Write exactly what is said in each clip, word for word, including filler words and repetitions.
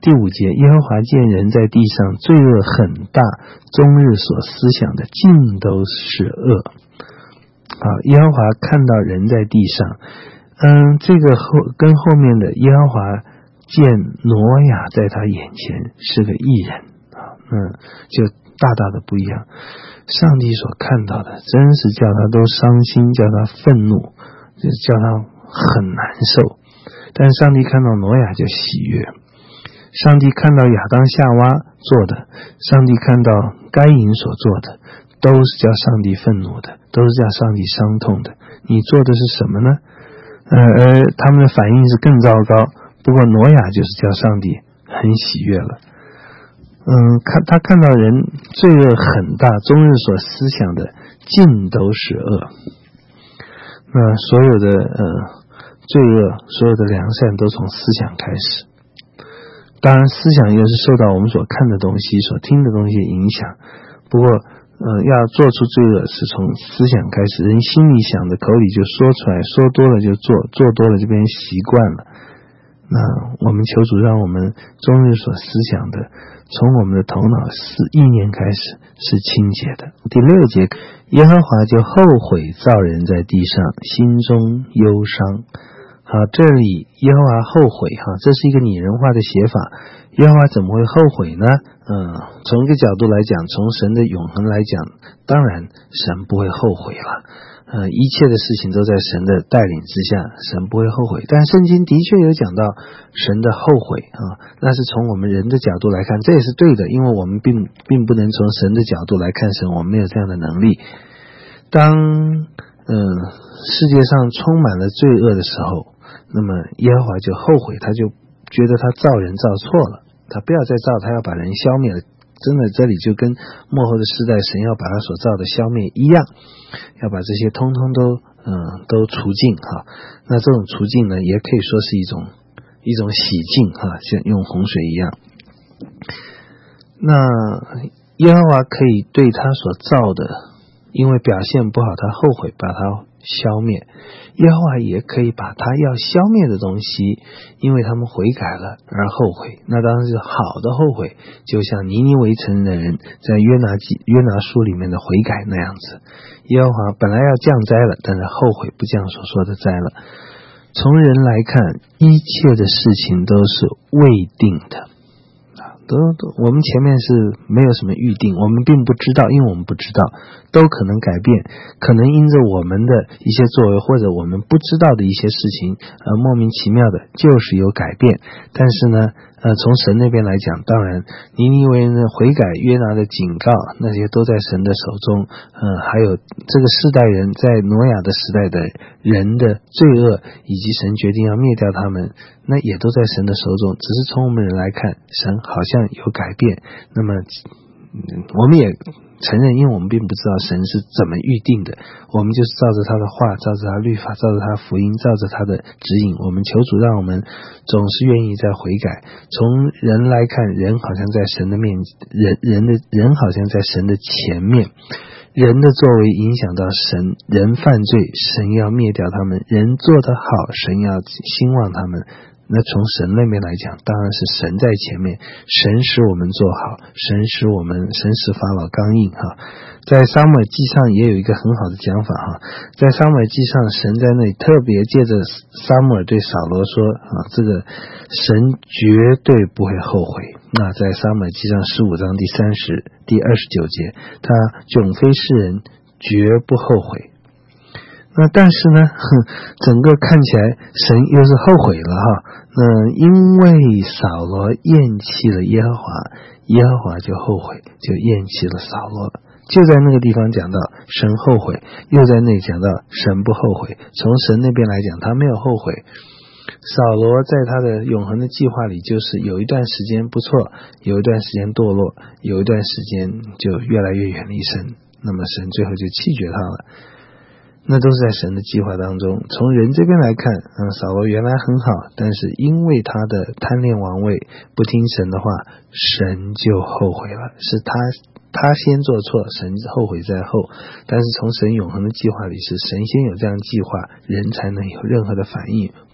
第五节，耶和华见人在地上罪恶很大，终日所思想的尽都是恶。好，耶和华看到人在地上，嗯，这个后跟后面的耶和华见挪亚在他眼前是个义人啊，那就大大的不一样。上帝所看到的真是叫他都伤心，叫他愤怒，就叫他很难受。但上帝看到挪亚就喜悦，上帝看到亚当夏娃做的，上帝看到该隐所做的，都是叫上帝愤怒的，都是叫上帝伤痛的。你做的是什么呢？呃，而他们的反应是更糟糕。不过挪亚就是叫上帝很喜悦了。嗯，看他看到人罪恶很大，终日所思想的尽都是恶。那所有的呃罪恶，所有的良善都从思想开始。当然，思想又是受到我们所看的东西、所听的东西影响。不过，呃，要做出罪恶是从思想开始，人心里想的，口里就说出来，说多了就做，做多了就变成习惯了。那我们求主让我们终日所思想的，从我们的头脑思意念开始是清洁的。第六节，耶和华就后悔造人在地上，心中忧伤。好，这里耶和华后悔哈，这是一个拟人化的写法。耶和华怎么会后悔呢？嗯，从一个角度来讲，从神的永恒来讲，当然神不会后悔了。呃，一切的事情都在神的带领之下，神不会后悔。但圣经的确有讲到神的后悔啊，那是从我们人的角度来看，这也是对的，因为我们并并不能从神的角度来看神，我们没有这样的能力。当嗯、呃、世界上充满了罪恶的时候，那么耶和华就后悔，他就觉得他造人造错了，他不要再造，他要把人消灭了。真的，这里就跟末后的世代神要把他所造的消灭一样，要把这些通通都嗯都除尽哈。那这种除尽呢，也可以说是一种一种洗净哈，像用洪水一样。那耶和华可以对他所造的，因为表现不好，他后悔把他消灭。耶和华也可以把他要消灭的东西，因为他们悔改了而后悔，那当然是好的后悔，就像尼尼微城的人在约拿记约拿书里面的悔改那样子。耶和华本来要降灾了，但是后悔不降所说的灾了。从人来看，一切的事情都是未定的，都都我们前面是没有什么预定，我们并不知道，因为我们不知道，都可能改变，可能因着我们的一些作为，或者我们不知道的一些事情，呃，莫名其妙的就是有改变。但是呢，呃，从神那边来讲，当然尼尼微人的悔改、约拿的警告，那些都在神的手中。呃，还有这个世代人在挪亚的时代的人的罪恶，以及神决定要灭掉他们，那也都在神的手中。只是从我们人来看，神好像有改变。那么，嗯、我们也承认，因为我们并不知道神是怎么预定的，我们就是照着他的话，照着他律法，照着他福音，照着他的指引。我们求主让我们总是愿意在悔改。从人来看，人好像在神的面人人的人好像在神的前面，人的作为影响到神，人犯罪，神要灭掉他们；人做得好，神要兴旺他们。那从神那边来讲，当然是神在前面，神使我们做好，神使我们神使法老刚硬哈。在撒母耳记上也有一个很好的讲法哈，在撒母耳记上，神在那里特别借着撒母耳对扫罗说啊，这个神绝对不会后悔。那在撒母耳记上十五章第三十第二十九节，他迥非世人，绝不后悔。那但是呢，整个看起来神又是后悔了哈。那因为扫罗厌弃了耶和华，耶和华就后悔，就厌弃了扫罗。就在那个地方讲到神后悔，又在那里讲到神不后悔。从神那边来讲，他没有后悔。扫罗在他的永恒的计划里，就是有一段时间不错，有一段时间堕落，有一段时间就越来越远离神。那么神最后就弃绝他了。那都是在神的计划当中。从人这边来看，嗯，扫罗原来很好，但是因为他的贪恋王位，不听神的话，神就后悔了。是他他先做错，神后悔在后。但是从神永恒的计划里，是神先有这样计划，人才能有任何的反应，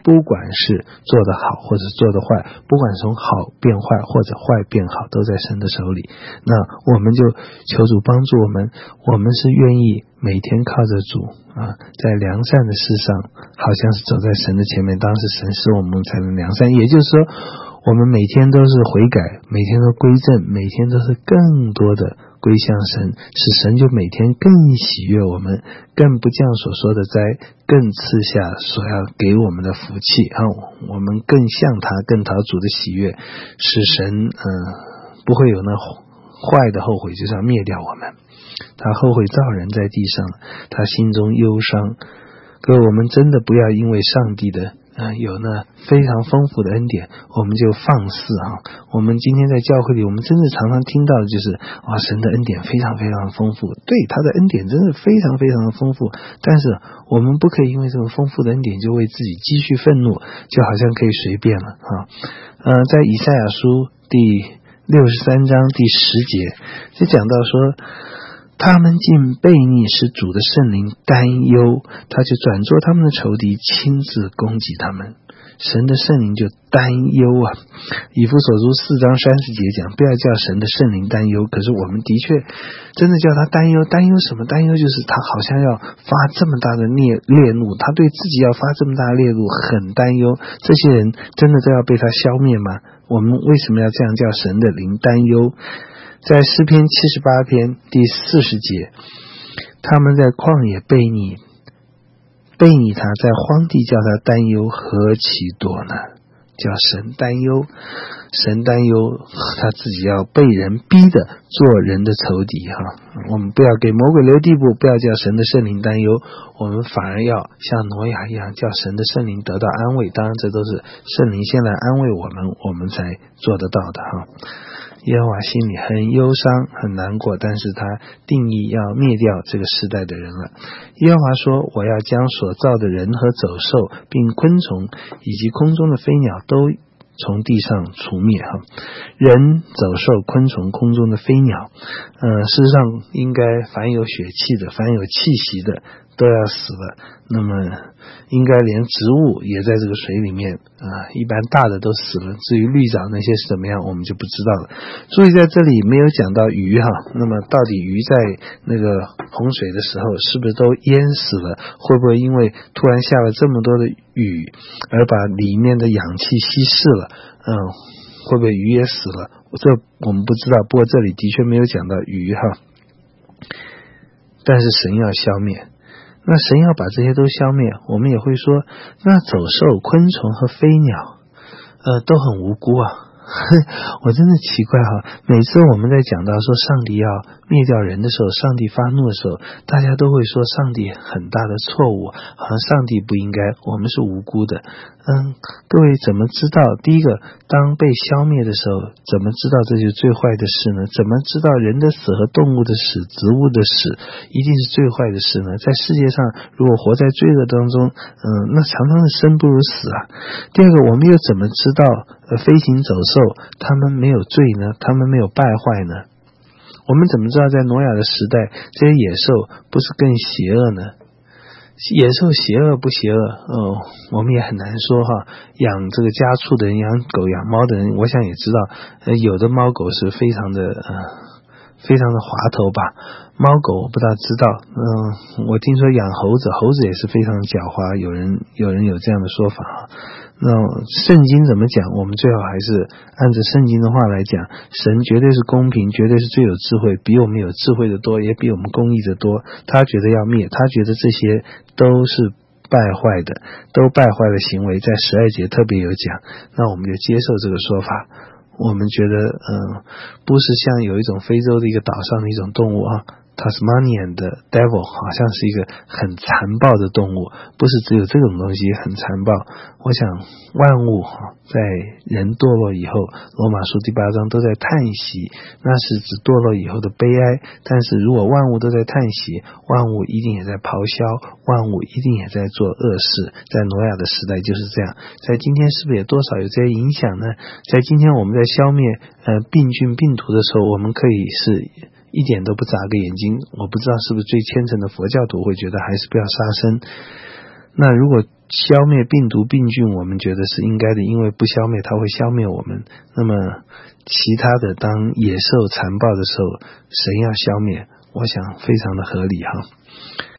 不管是做得好或者做得坏，不管从好变坏或者坏变好，都在神的手里。那我们就求主帮助我们，我们是愿意每天靠着主啊，在良善的事上好像是走在神的前面，当时神使我们才能良善，也就是说我们每天都是悔改，每天都归正，每天都是更多的归向神，使神就每天更喜悦我们，更不降所说的灾，更赐下所要给我们的福气啊！我们更像他，更讨主的喜悦，使神呃不会有那坏的后悔，就是要灭掉我们。他后悔造人在地上，他心中忧伤。各位，我们真的不要因为上帝的呃，有那非常丰富的恩典，我们就放肆啊！我们今天在教会里，我们真的常常听到的就是哇，神的恩典非常非常丰富，对，他的恩典真的非常非常的丰富。但是我们不可以因为这种丰富的恩典就为自己积蓄愤怒，就好像可以随便了啊！呃，在以赛亚书第六十三章第十节就讲到说，他们竟悖逆，使主的圣灵担忧，他就转作他们的仇敌，亲自攻击他们。神的圣灵就担忧啊！以弗所书四章三十节讲，不要叫神的圣灵担忧。可是我们的确真的叫他担忧，担忧什么？担忧就是他好像要发这么大的烈烈怒，他对自己要发这么大的烈怒，很担忧。这些人真的都要被他消灭吗？我们为什么要这样叫神的灵担忧？在诗篇七十八篇第四十节，他们在旷野悖逆，悖逆他，在荒地叫他担忧，何其多呢？叫神担忧，神担忧他自己要被人逼的做人的仇敌哈。我们不要给魔鬼留地步，不要叫神的圣灵担忧，我们反而要像挪亚一样，叫神的圣灵得到安慰。当然这都是圣灵先来安慰我们，我们才做得到的哈。耶和华心里很忧伤很难过，但是他定义要灭掉这个时代的人了。耶和华说，我要将所造的人和走兽并昆虫以及空中的飞鸟都从地上除灭哈。人、走兽、昆虫、空中的飞鸟，呃，事实上应该凡有血气的，凡有气息的都要死了。那么应该连植物也在这个水里面啊、呃，一般大的都死了，至于绿藻那些是怎么样我们就不知道了。注意在这里没有讲到鱼哈，那么到底鱼在那个洪水的时候是不是都淹死了？会不会因为突然下了这么多的雨而把里面的氧气稀释了？嗯，会不会鱼也死了？这我们不知道，不过这里的确没有讲到鱼哈。但是神要消灭，那神要把这些都消灭，我们也会说，那走兽、昆虫和飞鸟，呃，都很无辜啊。我真的奇怪哈，每次我们在讲到说上帝要灭掉人的时候，上帝发怒的时候，大家都会说上帝很大的错误，好像上帝不应该，我们是无辜的。嗯，各位怎么知道？第一个，当被消灭的时候，怎么知道这就是最坏的事呢？怎么知道人的死和动物的死、植物的死一定是最坏的事呢？在世界上，如果活在罪恶当中，嗯，那常常是生不如死啊。第二个，我们又怎么知道呃飞行走兽他们没有罪呢？他们没有败坏呢？我们怎么知道在挪亚的时代，这些野兽不是更邪恶呢？野兽邪恶不邪恶？哦，我们也很难说哈。养这个家畜的人，养狗养猫的人，我想也知道，呃，有的猫狗是非常的呃，非常的滑头吧。猫狗我不大知道，嗯，我听说养猴子，猴子也是非常狡猾，有人有人有这样的说法哈。那圣经怎么讲？我们最好还是按照圣经的话来讲，神绝对是公平，绝对是最有智慧，比我们有智慧的多，也比我们公义的多。他觉得要灭，他觉得这些都是败坏的，都败坏的行为，在十二节特别有讲，那我们就接受这个说法。我们觉得嗯，不是像有一种非洲的一个岛上的一种动物啊，Tasmanian 的 devil 好像是一个很残暴的动物，不是只有这种东西很残暴。我想万物在人堕落以后，罗马书第八章都在叹息，那是指堕落以后的悲哀。但是如果万物都在叹息，万物一定也在咆哮，万物一定也在做恶事。在挪亚的时代就是这样，在今天是不是也多少有这些影响呢？在今天我们在消灭呃病菌病毒的时候，我们可以是一点都不眨个眼睛。我不知道是不是最虔诚的佛教徒会觉得还是不要杀生。那如果消灭病毒病菌，我们觉得是应该的，因为不消灭它会消灭我们。那么其他的，当野兽残暴的时候，神要消灭，我想非常的合理哈。